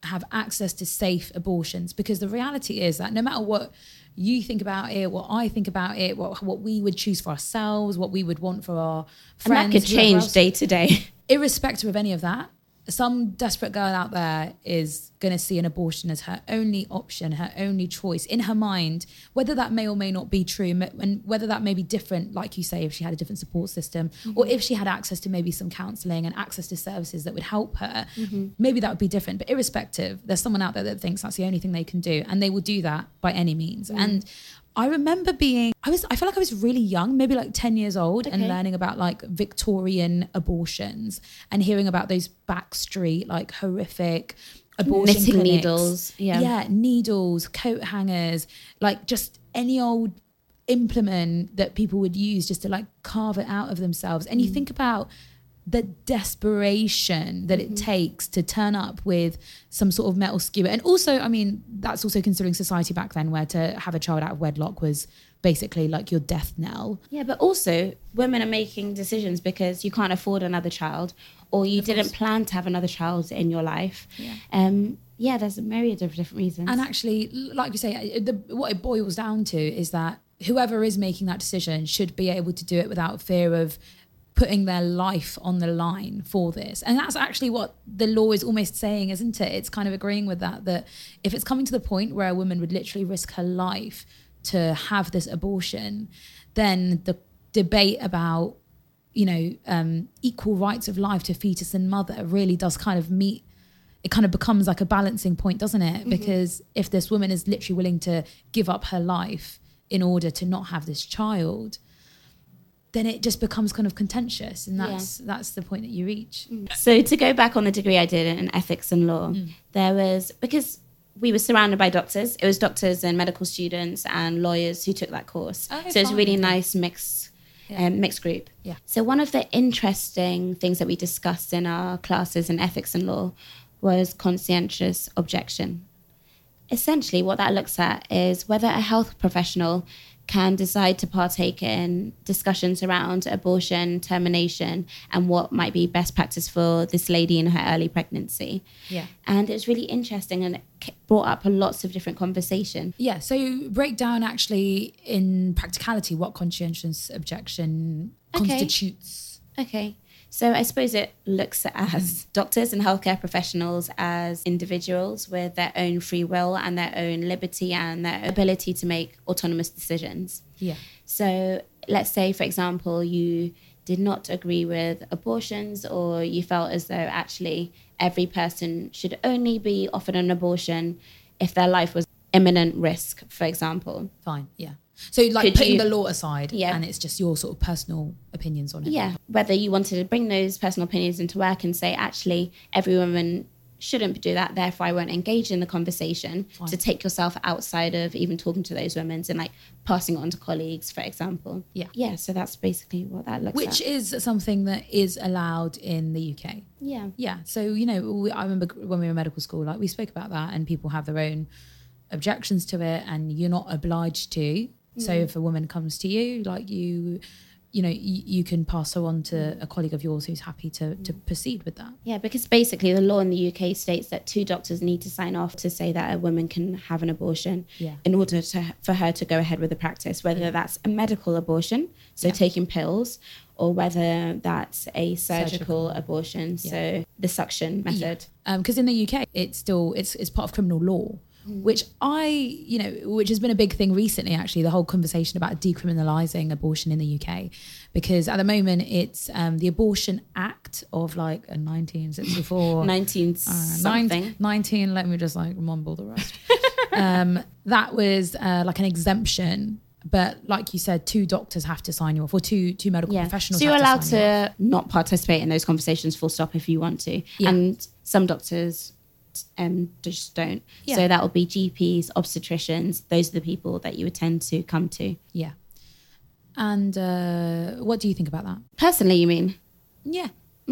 Speaker 3: have access to safe abortions, because the reality is that no matter what you think about it, what I think about it, what we would choose for ourselves, what we would want for our friends.
Speaker 4: And that could change day to day.
Speaker 3: Irrespective of any of that, some desperate girl out there is going to see an abortion as her only option, her only choice in her mind, whether that may or may not be true, and whether that may be different, like you say, if she had a different support system, or if she had access to maybe some counselling and access to services that would help her, maybe that would be different. But irrespective, there's someone out there that thinks that's the only thing they can do, and they will do that by any means. And I remember I feel like I was really young, maybe like 10 years old, and learning about like Victorian abortions and hearing about those backstreet, like horrific abortion
Speaker 4: knitting
Speaker 3: clinics.
Speaker 4: needles. Yeah,
Speaker 3: needles, coat hangers, like just any old implement that people would use just to like carve it out of themselves. And you think about the desperation that it takes to turn up with some sort of metal skewer. And also, I mean, that's also considering society back then, where to have a child out of wedlock was basically like your death knell.
Speaker 4: Yeah, but also women are making decisions because you can't afford another child, or you didn't plan to have another child in your life. There's a myriad of different reasons.
Speaker 3: And actually, like you say, what it boils down to is that whoever is making that decision should be able to do it without fear of putting their life on the line for this. And that's actually what the law is almost saying, isn't it? It's kind of agreeing with that if it's coming to the point where a woman would literally risk her life to have this abortion, then the debate about, equal rights of life to fetus and mother really does kind of it kind of becomes like a balancing point, doesn't it? Because if this woman is literally willing to give up her life in order to not have this child, then it just becomes kind of contentious, and that's the point that you reach.
Speaker 4: So to go back on the degree I did in ethics and law, there was, because we were surrounded by doctors, it was doctors and medical students and lawyers who took that course. So it was a really nice mixed group.
Speaker 3: Yeah.
Speaker 4: So one of the interesting things that we discussed in our classes in ethics and law was conscientious objection. Essentially, what that looks at is whether a health professional can decide to partake in discussions around abortion, termination, and what might be best practice for this lady in her early pregnancy.
Speaker 3: Yeah.
Speaker 4: And it was really interesting, and it brought up lots of different conversation.
Speaker 3: Yeah, so break down actually in practicality what conscientious objection constitutes.
Speaker 4: Okay. So I suppose it looks as doctors and healthcare professionals as individuals with their own free will and their own liberty and their ability to make autonomous decisions.
Speaker 3: Yeah.
Speaker 4: So let's say, for example, you did not agree with abortions, or you felt as though actually every person should only be offered an abortion if their life was imminent risk, for example.
Speaker 3: Fine, yeah. So like putting the law aside, and it's just your sort of personal opinions on it.
Speaker 4: Yeah, whether you wanted to bring those personal opinions into work and say, actually, every woman shouldn't do that, therefore I won't engage in the conversation.
Speaker 3: Fine.
Speaker 4: To take yourself outside of even talking to those women and like passing it on to colleagues, for example. Yeah, so that's basically what that looks like.
Speaker 3: Which is something that is allowed in the UK.
Speaker 4: Yeah.
Speaker 3: Yeah, so, I remember when we were in medical school, like we spoke about that, and people have their own objections to it, and you're not obliged to. So if a woman comes to you, like you can pass her on to a colleague of yours who's happy to proceed with that.
Speaker 4: Yeah, because basically the law in the UK states that 2 doctors need to sign off to say that a woman can have an abortion in order for her to go ahead with the practice, whether that's a medical abortion, so taking pills, or whether that's a surgical abortion, so the suction method.
Speaker 3: Because in the UK, it's part of criminal law. Which which has been a big thing recently, actually, the whole conversation about decriminalising abortion in the UK, because at the moment it's the Abortion Act of like 1964.
Speaker 4: 19 something.
Speaker 3: 19, let me just like mumble the rest. That was like an exemption, but like you said, 2 doctors have to sign you off, or two medical professionals.
Speaker 4: So you're
Speaker 3: have
Speaker 4: allowed
Speaker 3: to sign
Speaker 4: to not participate in those conversations full stop if you want to.
Speaker 3: Yeah.
Speaker 4: And some doctors just don't.
Speaker 3: Yeah.
Speaker 4: So that will be GPs, obstetricians. Those are the people that you would tend to come to.
Speaker 3: Yeah. And what do you think about that?
Speaker 4: Personally, you mean?
Speaker 3: Yeah.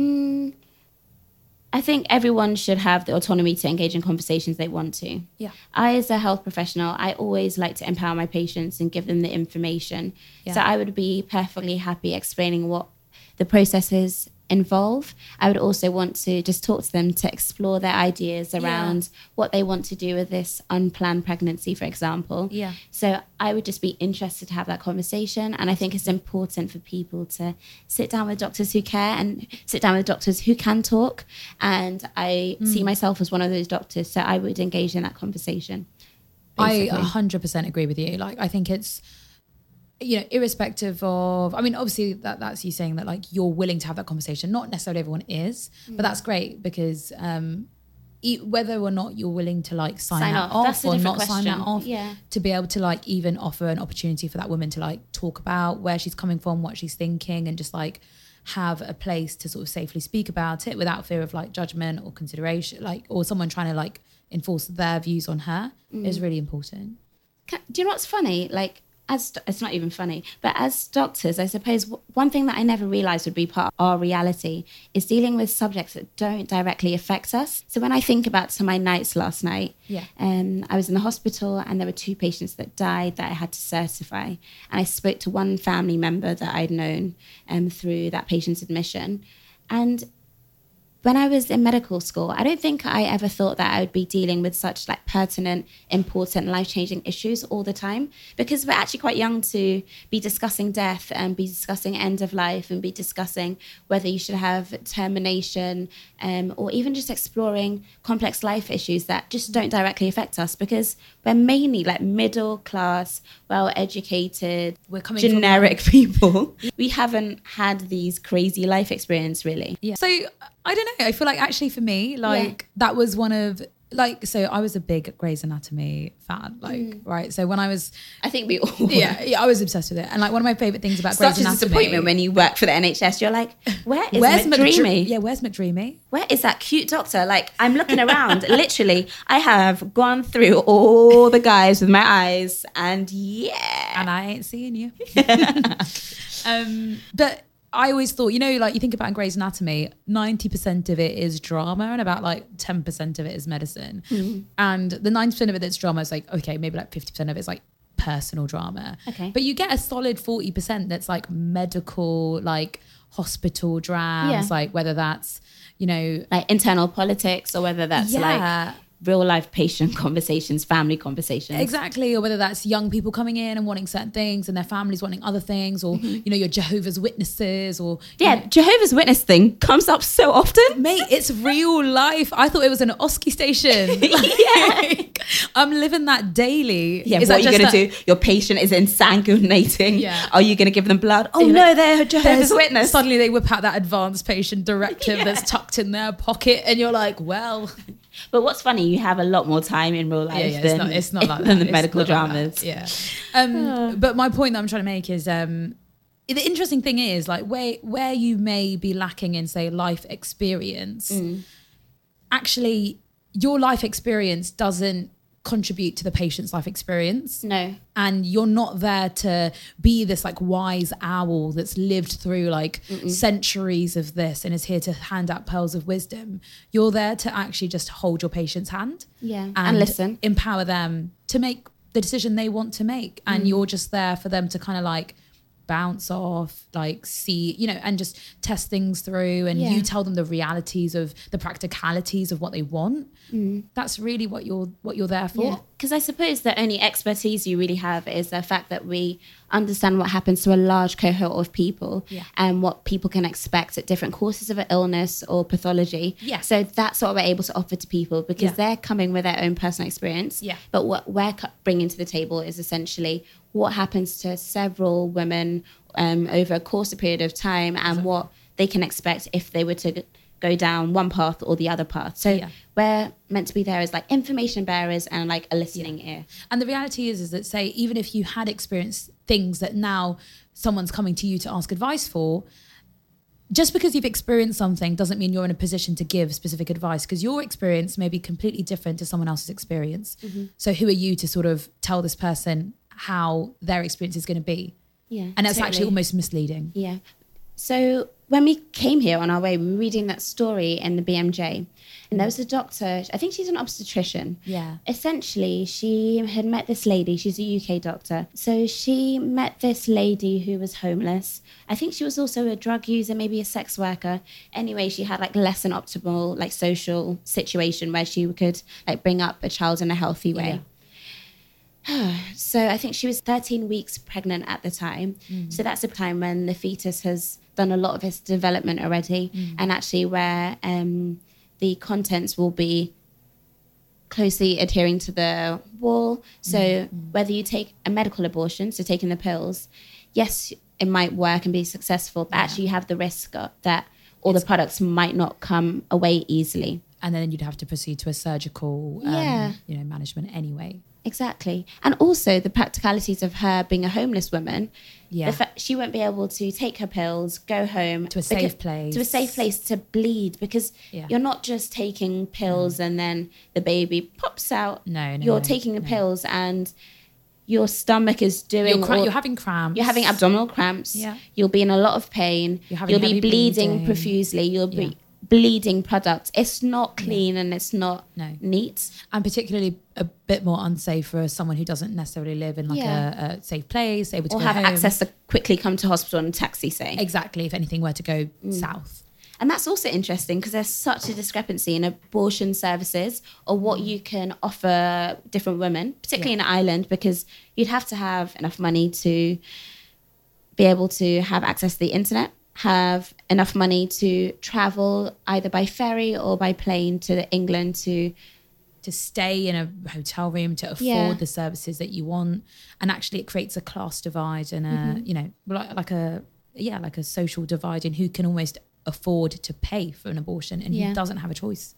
Speaker 4: I think everyone should have the autonomy to engage in conversations they want to.
Speaker 3: Yeah.
Speaker 4: I, as a health professional, I always like to empower my patients and give them the information.
Speaker 3: Yeah.
Speaker 4: So I would be perfectly happy explaining what the process is involve. I would also want to just talk to them to explore their ideas around what they want to do with this unplanned pregnancy, for example.
Speaker 3: Yeah.
Speaker 4: So I would just be interested to have that conversation. And I think it's important for people to sit down with doctors who care and sit down with doctors who can talk. And I see myself as one of those doctors. So I would engage in that conversation. Basically.
Speaker 3: I 100% agree with you. Like, I think it's, you know, irrespective of, I mean, obviously that's you saying that like you're willing to have that conversation. Not necessarily everyone is, but that's great because whether or not you're willing to like sign that off or not sign that off, to be able to like even offer an opportunity for that woman to like talk about where she's coming from, what she's thinking, and just like have a place to sort of safely speak about it without fear of like judgment or consideration, like, or someone trying to like enforce their views on her is really important.
Speaker 4: Do you know what's funny? Like, it's not even funny, but as doctors, I suppose one thing that I never realized would be part of our reality is dealing with subjects that don't directly affect us. So when I think about some of my nights last night, I was in the hospital and there were 2 patients that died that I had to certify. And I spoke to one family member that I'd known through that patient's admission. And when I was in medical school, I don't think I ever thought that I would be dealing with such like pertinent, important, life-changing issues all the time, because we're actually quite young to be discussing death and be discussing end of life and be discussing whether you should have termination or even just exploring complex life issues that just don't directly affect us, because we're mainly like middle class, well-educated,
Speaker 3: We're coming
Speaker 4: generic people. We haven't had these crazy life experience really.
Speaker 3: Yeah. So I don't know. I feel like actually for me, like that was one of like, so I was a big Grey's Anatomy fan, like, right? So when I was,
Speaker 4: I think we all were.
Speaker 3: Yeah, I was obsessed with it. And like one of my favorite things about Grey's
Speaker 4: Such a
Speaker 3: Anatomy.
Speaker 4: disappointment when you work for the NHS. You're like, where's McDreamy?
Speaker 3: Yeah, where's McDreamy?
Speaker 4: Where is that cute doctor? Like, I'm looking around. Literally, I have gone through all the guys with my eyes, and
Speaker 3: and I ain't seeing you. But I always thought, you know, like you think about Grey's Anatomy, 90% of it is drama and about like 10% of it is medicine. And the 90% of it that's drama is like, okay, maybe like 50% of it is like personal drama.
Speaker 4: Okay.
Speaker 3: But you get a solid 40% that's like medical, like hospital dramas, like whether that's, you know,
Speaker 4: like internal politics or whether that's like real life patient conversations, family conversations.
Speaker 3: Exactly. Or whether that's young people coming in and wanting certain things and their families wanting other things, or, you know, your Jehovah's Witnesses or...
Speaker 4: Jehovah's Witness thing comes up so often.
Speaker 3: Mate, it's real life. I thought it was an Oski station. Like, I'm living that daily.
Speaker 4: Yeah, what are you going to do? Your patient is insanguinating.
Speaker 3: Yeah.
Speaker 4: Are you going to give them blood? Oh, no, they're Jehovah's Witness.
Speaker 3: Suddenly they whip out that advanced patient directive that's tucked in their pocket and you're like, well...
Speaker 4: But what's funny, you have a lot more time in real life than,
Speaker 3: it's not like that.
Speaker 4: than the medical dramas.
Speaker 3: But my point that I'm trying to make is the interesting thing is like where you may be lacking in, say, life experience, actually your life experience doesn't contribute to the patient's life experience.
Speaker 4: No.
Speaker 3: And you're not there to be this like wise owl that's lived through like centuries of this and is here to hand out pearls of wisdom. You're there to actually just hold your patient's hand.
Speaker 4: Yeah. And listen.
Speaker 3: Empower them to make the decision they want to make. And you're just there for them to kind of like bounce off, like see, you know, and just test things through, and you tell them the realities of the practicalities of what they want. That's really what you're there for.
Speaker 4: Because I suppose the only expertise you really have is the fact that we understand what happens to a large cohort of people and what people can expect at different courses of an illness or pathology. So that's what we're able to offer to people, because they're coming with their own personal experience. But what we're bringing to the table is essentially what happens to several women over a course of period of time, and what they can expect if they were to go down one path or the other path. So we're meant to be there as like information bearers and like a listening ear.
Speaker 3: And the reality is that, say, even if you had experienced things that now someone's coming to you to ask advice for, just because you've experienced something doesn't mean you're in a position to give specific advice, because your experience may be completely different to someone else's experience. So who are you to sort of tell this person how their experience is going to be? And that's actually almost misleading.
Speaker 4: So when we came here on our way, we were reading that story in the BMJ, and there was a doctor, I think she's an obstetrician.
Speaker 3: Yeah.
Speaker 4: Essentially, she had met this lady, she's a UK doctor. So she met this lady who was homeless. I think she was also a drug user, maybe a sex worker. Anyway, she had like less than optimal like social situation where she could like bring up a child in a healthy way. So I think she was 13 weeks pregnant at the time. So that's a time when the fetus has done a lot of its development already, and actually where the contents will be closely adhering to the wall. So whether you take a medical abortion, so taking the pills, yes, it might work and be successful, but actually you have the risk that all the products might not come away easily.
Speaker 3: And then you'd have to proceed to a surgical management anyway.
Speaker 4: Exactly. And also the practicalities of her being a homeless woman.
Speaker 3: Yeah.
Speaker 4: She won't be able to take her pills, go home.
Speaker 3: To a safe place.
Speaker 4: To a safe place to bleed, because you're not just taking pills and then the baby pops out. You're taking the pills and your stomach is doing...
Speaker 3: You're having cramps.
Speaker 4: You're having abdominal cramps.
Speaker 3: Yeah.
Speaker 4: You'll be in a lot of pain.
Speaker 3: You'll
Speaker 4: be bleeding profusely. You'll be bleeding products. It's not clean and it's not neat.
Speaker 3: And particularly a bit more unsafe for someone who doesn't necessarily live in like a safe place, able to
Speaker 4: or
Speaker 3: go
Speaker 4: have
Speaker 3: home.
Speaker 4: access to quickly come to hospital in a taxi, say.
Speaker 3: Exactly, if anything were to go south.
Speaker 4: And that's also interesting because there's such a discrepancy in abortion services or what you can offer different women, particularly in Ireland, because you'd have to have enough money to be able to have access to the internet, have enough money to travel either by ferry or by plane to England to
Speaker 3: stay in a hotel room, to afford the services that you want. And actually it creates a class divide and like a social divide in who can almost afford to pay for an abortion and who doesn't have a choice.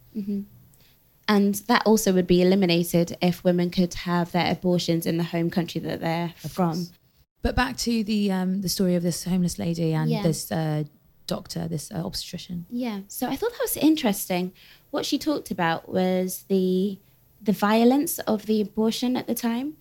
Speaker 4: And that also would be eliminated if women could have their abortions in the home country that they're from.
Speaker 3: But back to the story of this homeless lady and this doctor, this obstetrician.
Speaker 4: Yeah, so I thought that was interesting. What she talked about was the violence of the abortion at the time,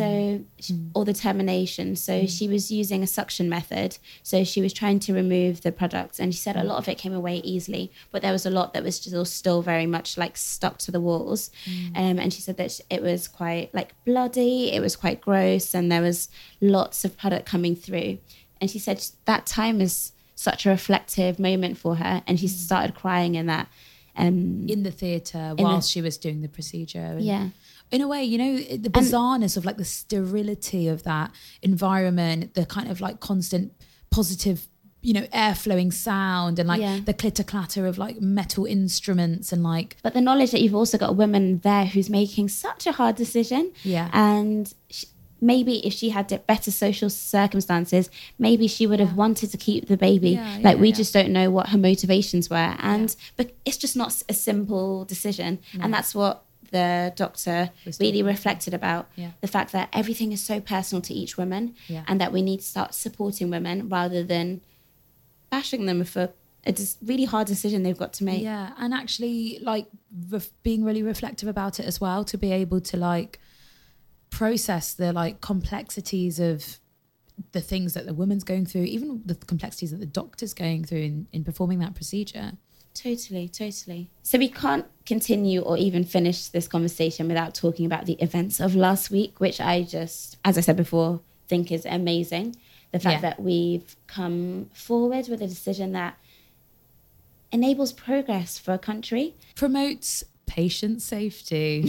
Speaker 4: or the termination. So she was using a suction method. So she was trying to remove the products, and she said a lot of it came away easily, but there was a lot that was still very much like stuck to the walls. And she said that it was quite like bloody, it was quite gross, and there was lots of product coming through. And she said that time is such a reflective moment for her, and she started crying in that.
Speaker 3: In the theatre whilst she was doing the procedure. And in a way, you know, the bizarreness of like the sterility of that environment, the kind of like constant positive, you know, air flowing sound and like the clitter clatter of like metal instruments and like...
Speaker 4: But the knowledge that you've also got a woman there who's making such a hard decision.
Speaker 3: Yeah.
Speaker 4: And maybe if she had better social circumstances, maybe she would have wanted to keep the baby. We just don't know what her motivations were. And but it's just not a simple decision. And that's what the doctor really reflected about, the fact that everything is so personal to each woman and that we need to start supporting women rather than bashing them for a really hard decision they've got to make.
Speaker 3: Yeah, and actually like being really reflective about it as well, to be able to like process the like complexities of the things that the woman's going through, even the complexities that the doctor's going through in performing that procedure.
Speaker 4: Totally. So we can't continue or even finish this conversation without talking about the events of last week, which I just, as I said before, think is amazing. The fact that we've come forward with a decision that enables progress for a country.
Speaker 3: Promotes patient safety.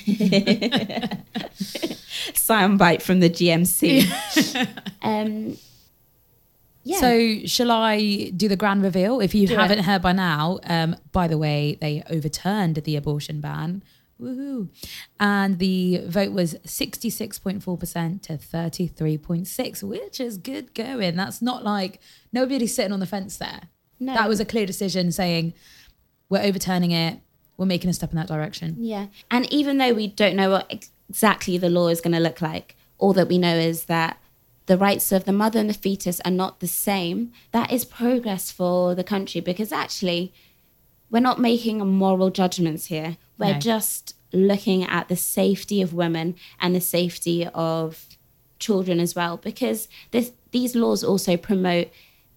Speaker 4: Soundbite from the GMC.
Speaker 3: So shall I do the grand reveal? If you haven't heard by now, by the way, they overturned the abortion ban. Woohoo. And the vote was 66.4% to 33.6%, which is good going. That's not like nobody's sitting on the fence there. No. That was a clear decision saying we're overturning it. We're making a step in that direction.
Speaker 4: Yeah. And even though we don't know what exactly the law is going to look like, all that we know is that the rights of the mother and the fetus are not the same. That is progress for the country, because actually we're not making moral judgments here. We're just looking at the safety of women and the safety of children as well, because these laws also promote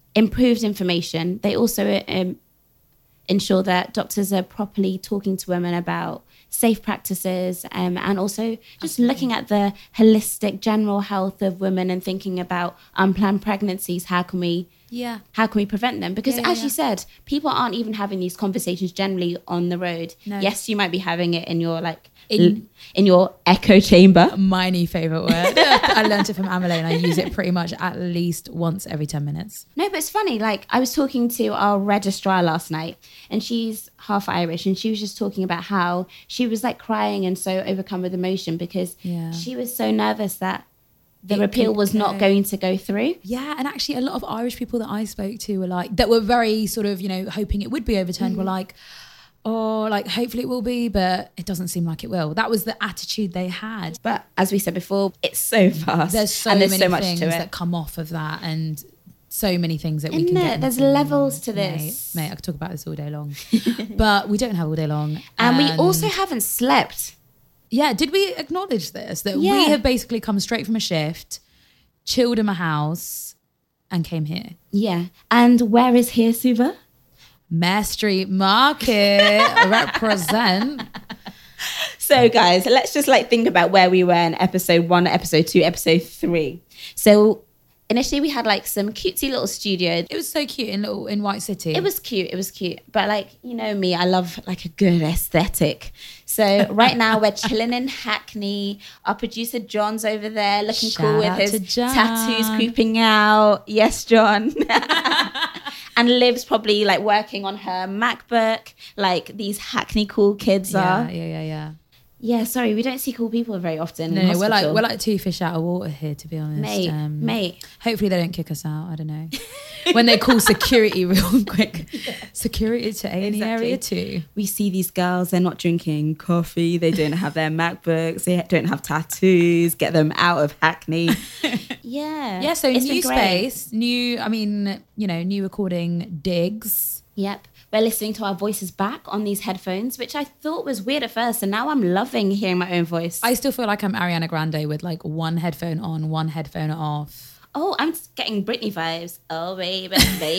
Speaker 4: improved information. They also ensure that doctors are properly talking to women about safe practices, and also just looking at the holistic general health of women and thinking about unplanned pregnancies. How can we prevent them? Because as you said, people aren't even having these conversations generally on the road. No. Yes, you might be having it in your in your echo chamber.
Speaker 3: My new favourite word. I learned it from Amelie and I use it pretty much at least once every 10 minutes.
Speaker 4: No, but it's funny. Like, I was talking to our registrar last night and she's half Irish, and she was just talking about how she was like crying and so overcome with emotion because she was so nervous that the repeal was not going to go through.
Speaker 3: Yeah, and actually a lot of Irish people that I spoke to were like, that were very sort of, hoping it would be overturned, were like, oh, like hopefully it will be, but it doesn't seem like it will. That was the attitude they had.
Speaker 4: But as we said before, it's so fast.
Speaker 3: There's so many things that come off of that, and so many things that we can get.
Speaker 4: There's levels to this.
Speaker 3: Mate, I could talk about this all day long. But we don't have all day long.
Speaker 4: And we also haven't slept.
Speaker 3: Yeah, did we acknowledge this? That we have basically come straight from a shift, chilled in my house, and came here.
Speaker 4: Yeah. And where is here, Suba?
Speaker 3: Mare Street Market. Represent.
Speaker 4: So guys, let's just think about where we were in episode 1, episode 2, episode 3. So initially we had some cutesy little studio.
Speaker 3: It was so cute in White City.
Speaker 4: It was cute. But me, I love a good aesthetic. So right now we're chilling in Hackney. Our producer John's over there looking cool with his tattoos creeping out. Yes, John. And Liv's probably working on her MacBook, these Hackney cool kids are.
Speaker 3: Yeah.
Speaker 4: Yeah, sorry, we don't see cool people very often.
Speaker 3: No, we're like two fish out of water here, to be honest.
Speaker 4: Mate.
Speaker 3: Hopefully they don't kick us out. I don't know. When they call security real quick. Security to A&E area 2.
Speaker 4: We see these girls, they're not drinking coffee, they don't have their MacBooks, they don't have tattoos, get them out of Hackney. Yeah,
Speaker 3: so new space, new recording digs.
Speaker 4: Yep. We're listening to our voices back on these headphones, which I thought was weird at first, and now I'm loving hearing my own voice.
Speaker 3: I still feel like I'm Ariana Grande with one headphone on, one headphone off.
Speaker 4: Oh, I'm getting Britney vibes. Oh, baby.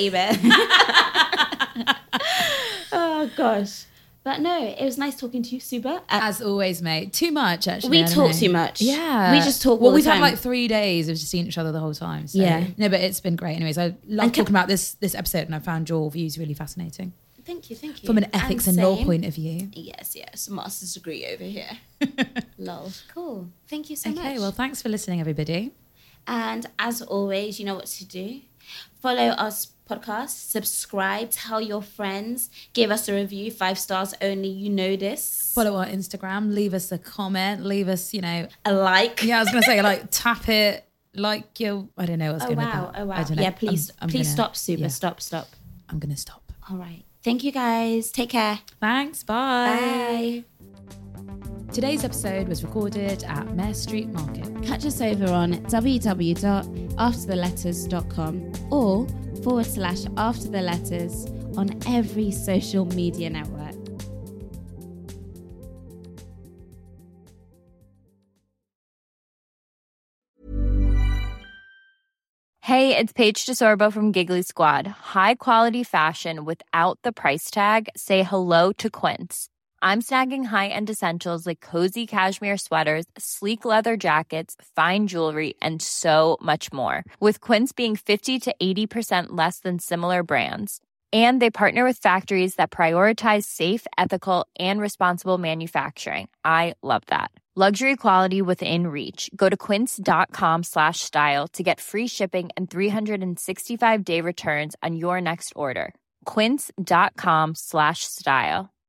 Speaker 4: Oh, gosh. But no, it was nice talking to you, Suba.
Speaker 3: As always, mate. Too much, actually.
Speaker 4: We talk too much.
Speaker 3: Yeah.
Speaker 4: We just talk all the time.
Speaker 3: We've had 3 days of just seeing each other the whole time. So. Yeah. No, but it's been great. Anyways, I love talking about this episode, and I found your views really fascinating.
Speaker 4: Thank you.
Speaker 3: From an ethics and law point of view.
Speaker 4: Yes. Master's degree over here. Lol. Cool. Thank you so much.
Speaker 3: Okay, well, thanks for listening, everybody.
Speaker 4: And as always, you know what to do. Follow us podcast, subscribe, tell your friends, give us a review, 5 stars only, you know this.
Speaker 3: Follow our Instagram, leave us a comment, leave us,
Speaker 4: a like.
Speaker 3: Yeah, I was going to say, tap it, I don't know what's going to happen.
Speaker 4: Oh, wow. I don't know. Yeah, please stop, Suba. Yeah. Stop.
Speaker 3: I'm going to stop.
Speaker 4: All right. Thank you, guys. Take care.
Speaker 3: Thanks. Bye.
Speaker 4: Bye.
Speaker 3: Today's episode was recorded at Mare Street Market.
Speaker 4: Catch us over on www.aftertheletters.com or /aftertheletters on every social media network.
Speaker 6: Hey, it's Paige DeSorbo from Giggly Squad. High quality fashion without the price tag. Say hello to Quince. I'm snagging high-end essentials like cozy cashmere sweaters, sleek leather jackets, fine jewelry, and so much more. With Quince being 50 to 80% less than similar brands. And they partner with factories that prioritize safe, ethical, and responsible manufacturing. I love that. Luxury quality within reach. Go to quince.com/style to get free shipping and 365-day returns on your next order. Quince.com/style.